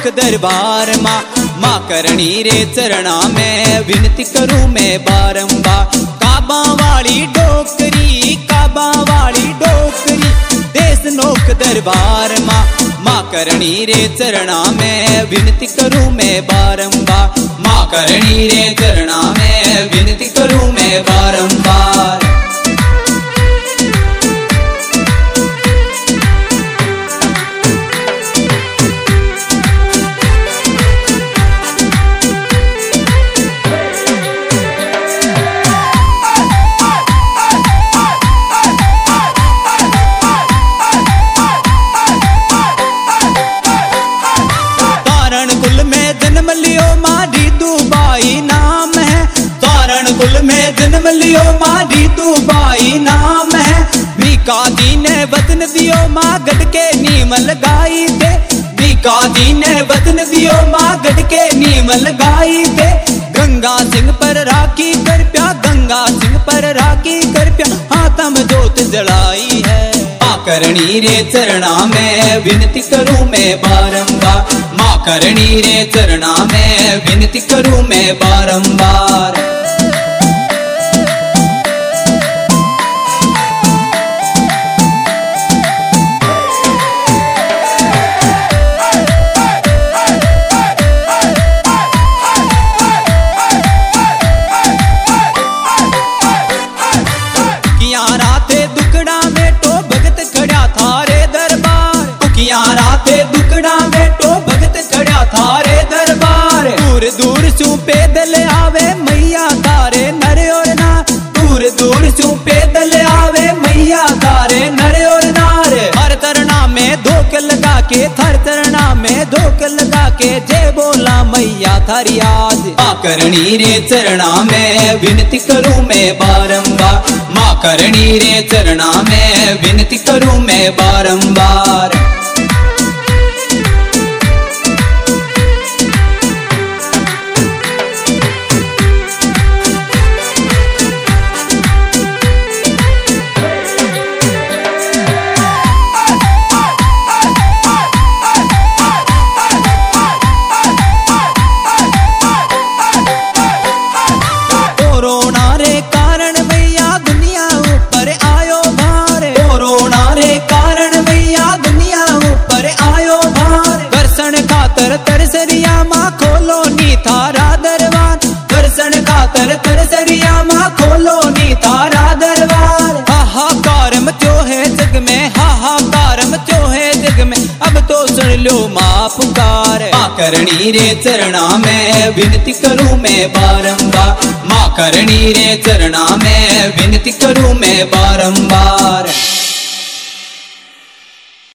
नोक दरबार माँ करणी रे चरणा में विनती करूं मैं बारंबार। काबा वाली डोकरी देश नोक दरबार माँ करणी रे चरणा में विनती करूं मैं बारंबार। माँ करणी रे चरणा में विनती करूं मैं बारंबार। कुल में जन्म लियो माँ रीतूबाई नाम है। भीका दी ने वतन दियो माँ गढ़ के नीम लगाई दे। भीका दी ने वतन दियो माँ गढ़ के नीम लगाई दे। गंगा सिंह पर राखी कर प्या, गंगा सिंह पर राखी कर प्या, हाथ में जोत जलाई है। माँ करणी रे चरणा में विनती करूं मैं बारंबार। माँ करणी रे चरणा में विनती करूं मैं बारंबार। दूर दूर सू पैदल आवे मैया तारे नर और नार। दूर दूर सू पैदल आवे मैया तारे नर और नार। हर तरना में धोख लगा के, थर तरना में धोख लगा के, जय बोला मैया थारी आज। माँ करणी रे चरणा में विनती करूं मैं बारंबार। माँ करणी रे चरणा में विनती करूं मैं बारंबार। तरसरिया माँ खोलो नी थारा दरबार। दर्शन खातर तरसरिया माँ खोलो नी थारा दरबार। हाहाकार मचो है जग में, हाहाकार मचो है जग में, अब तो सुन लो माँ पुकार। माँ करणी रे चरणा में विनती करूं मैं बारंबार। माँ करणी रे चरणा में विनती करूं मैं बारंबार।